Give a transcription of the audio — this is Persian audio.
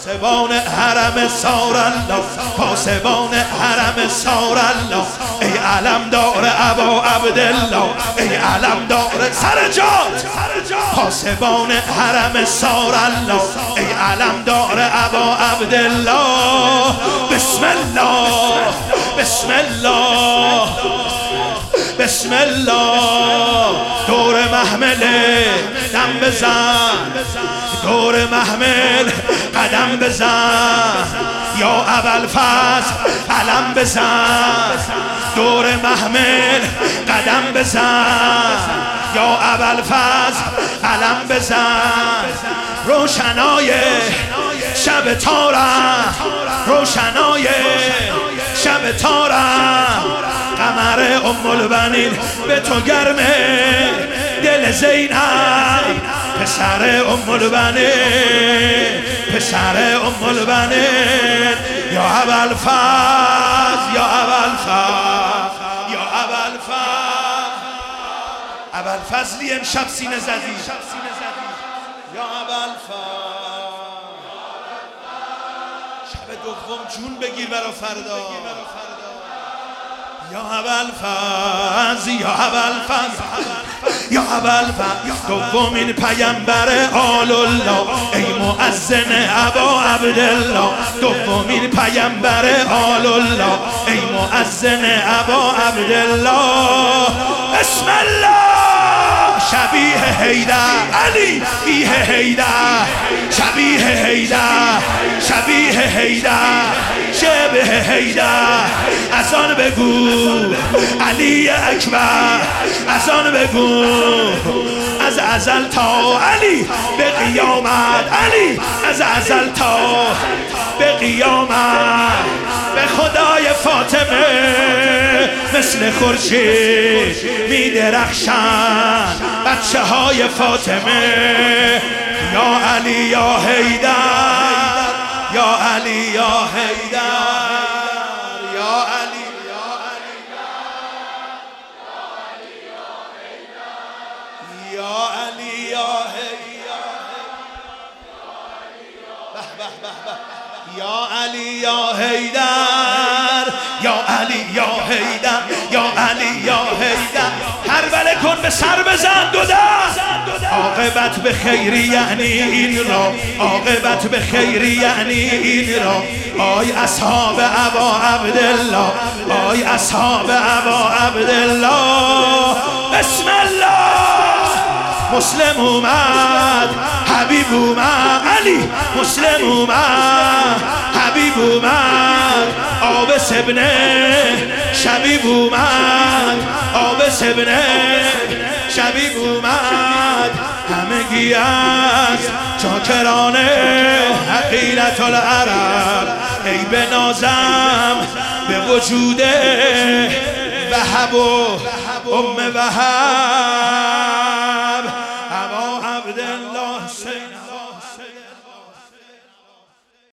پاسبان حرم سارالله، پاسبان حرم سارالله، ای علمدار ابا عبدالله، ای علمدار سرجات، پاسبان حرم سارالله، ای علمدار ابا عبدالله. بسم الله بسم الله بسم الله. دور محمله دم بزن، دور محمل قدم بزن، یا ابوالفضل علم بزن، دور محمل قدم بزن، یا ابوالفضل علم بزن. روشنای شب تارم، روشنای شب تارم، قمر ام البنین به تو گرمه، دل زینب پسر ام البنین، پسر ام البنین. یا ابوالفضل یا ابوالفضل یا ابوالفضل، ابوالفضلی امشب سینه زدی، یا ابوالفضل. شب دوم جون بگیر برا فردا، یا ابوالفضل یا ابوالفضل یا ابوالفضل. دومین پیامبر آل الله، ای مؤذن ابا عبدالله، دومین پیامبر آل الله، ای مؤذن ابا عبدالله. بسم الله. شبیه حیدر علی بیه حیدر، شبیه حیدر شبیه حیدر شبه حیدر. از آن بگو علی اکبر، از آن بگو از ازل تا علی به قیامت، علی از ازل تا به قیامت. به خدای فاطمه مثل خورشید می درخشن بچه های فاطمه. یا علی یا حیدر، یا علی یا حیدر، یا علی یا علی یا علی یا حیدر، یا علی یا حیدر، یا علی یا حیدر، یا علی یا حیدر. کربله کن به سر بزن دو دست. عاقبت به خیری یعنی این را، عاقبت به خیری یعنی این را. آی اصحاب ابا عبدالله، آی اصحاب ابا عبدالله. بسم الله. مسلم اومد حبیب اومد، علی مسلم اومد حبیب اومد. آب سبنه شبیب اومد، آب سبنه شبیب اومد. همگی از چاکران حقیرت العرب، ای بنازم به وجود وهب و ام وهب.